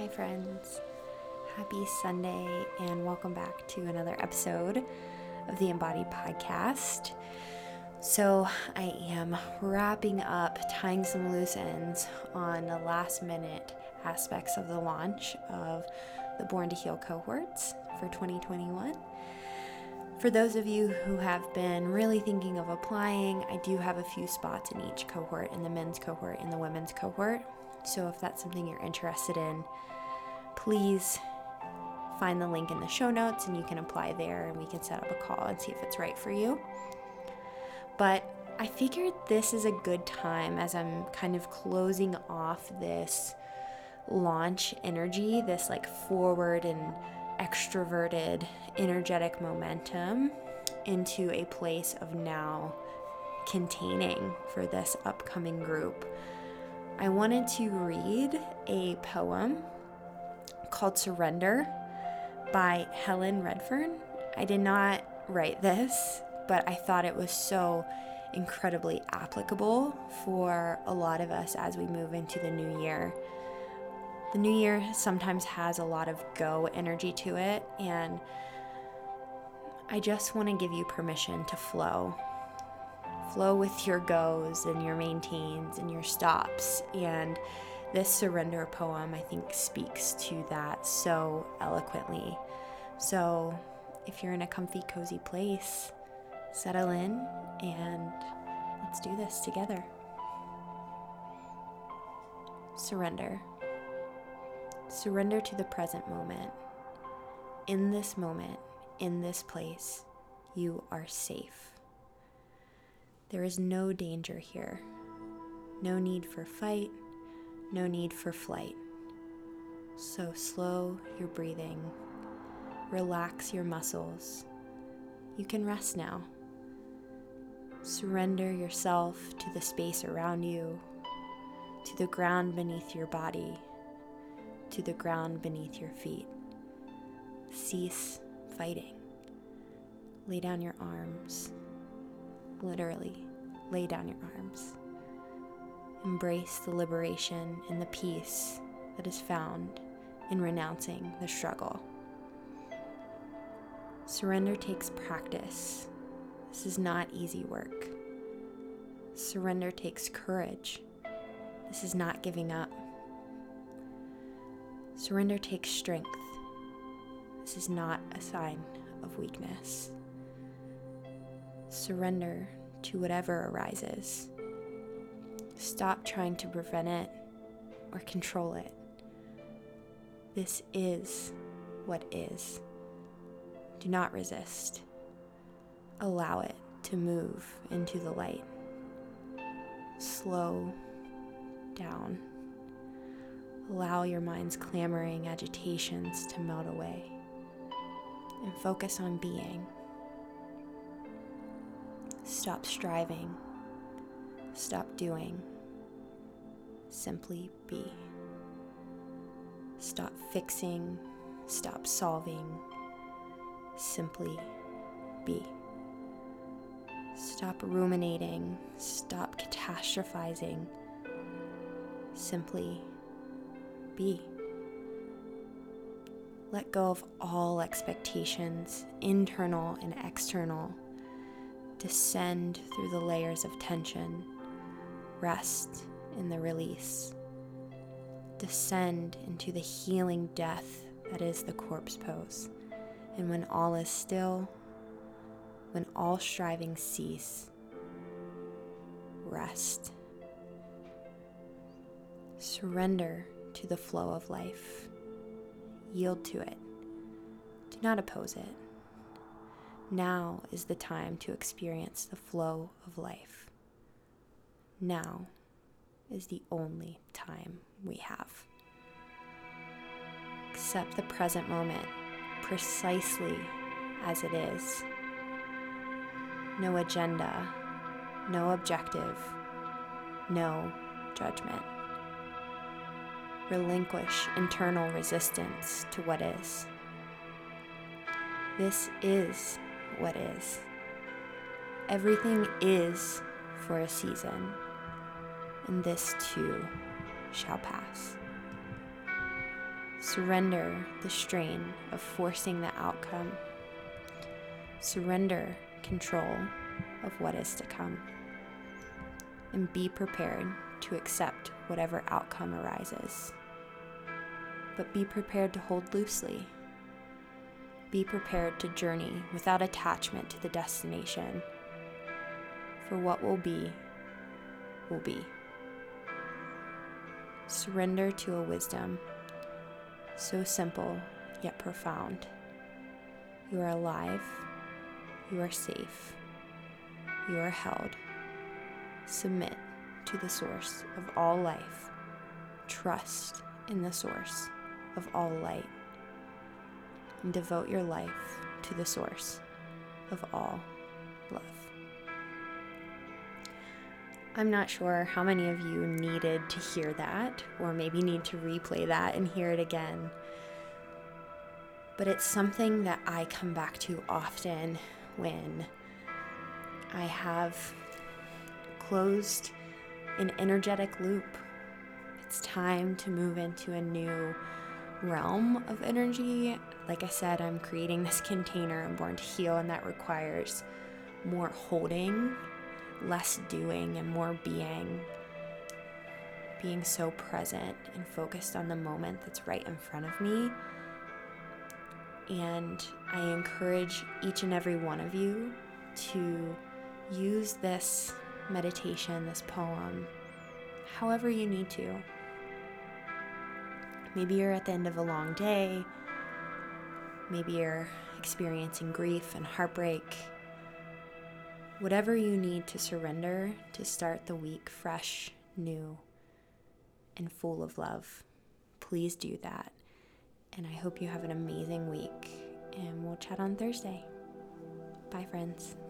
Hi friends, happy Sunday and welcome back to another episode of the Embodied Podcast. So I am wrapping up, tying some loose ends on the last minute aspects of the launch of the Born to Heal cohorts for 2021. For those of you who have been really thinking of applying, I do have a few spots in each cohort, in the men's cohort and the women's cohort. So if that's something you're interested in, please find the link in the show notes and you can apply there and we can set up a call and see if it's right for you. But I figured this is a good time as I'm kind of closing off this launch energy, this like forward and extroverted energetic momentum into a place of now containing for this upcoming group. I wanted to read a poem called Surrender by Helen Redfern. I did not write this, but I thought it was so incredibly applicable for a lot of us as we move into the new year. The new year sometimes has a lot of go energy to it, and I just want to give you permission to flow. Flow with your goes and your maintains and your stops. And this surrender poem, I think, speaks to that so eloquently. So if you're in a comfy, cozy place, settle in and let's do this together. Surrender. Surrender to the present moment. In this moment, in this place, you are safe. There is no danger here. No need for fight, no need for flight. So slow your breathing. Relax your muscles. You can rest now. Surrender yourself to the space around you, to the ground beneath your body, to the ground beneath your feet. Cease fighting. Lay down your arms. Literally, lay down your arms. Embrace the liberation and the peace that is found in renouncing the struggle. Surrender takes practice. This is not easy work. Surrender takes courage. This is not giving up. Surrender takes strength. This is not a sign of weakness. Surrender to whatever arises. Stop trying to prevent it or control it. This is what is. Do not resist. Allow it to move into the light. Slow down. Allow your mind's clamoring agitations to melt away and focus on being. Stop striving. Stop doing. Simply be. Stop fixing. Stop solving. Simply be. Stop ruminating. Stop catastrophizing. Simply be. Let go of all expectations, internal and external. Descend through the layers of tension. Rest in the release. Descend into the healing death that is the corpse pose. And when all is still, when all striving cease, rest. Surrender to the flow of life. Yield to it. Do not oppose it. Now is the time to experience the flow of life. Now is the only time we have. Accept the present moment precisely as it is. No agenda, no objective, no judgment. Relinquish internal resistance to what is. This is what is. Everything is for a season, and this too shall pass. Surrender the strain of forcing the outcome. Surrender control of what is to come. And be prepared to accept whatever outcome arises. But be prepared to hold loosely. Be prepared to journey without attachment to the destination. For what will be, will be. Surrender to a wisdom so simple yet profound. You are alive. You are safe. You are held. Submit to the source of all life. Trust in the source of all light. And devote your life to the source of all love. I'm not sure how many of you needed to hear that, or maybe need to replay that and hear it again. But it's something that I come back to often when I have closed an energetic loop. It's time to move into a new realm of energy. Like I said, I'm creating this container. I'm born to heal, and that requires more holding, less doing, and more being so present and focused on the moment that's right in front of me. And I encourage each and every one of you to use this meditation, this poem, however you need to. Maybe you're at the end of a long day. Maybe you're experiencing grief and heartbreak. Whatever you need to surrender to start the week fresh, new, and full of love, please do that. And I hope you have an amazing week, and we'll chat on Thursday. Bye, friends.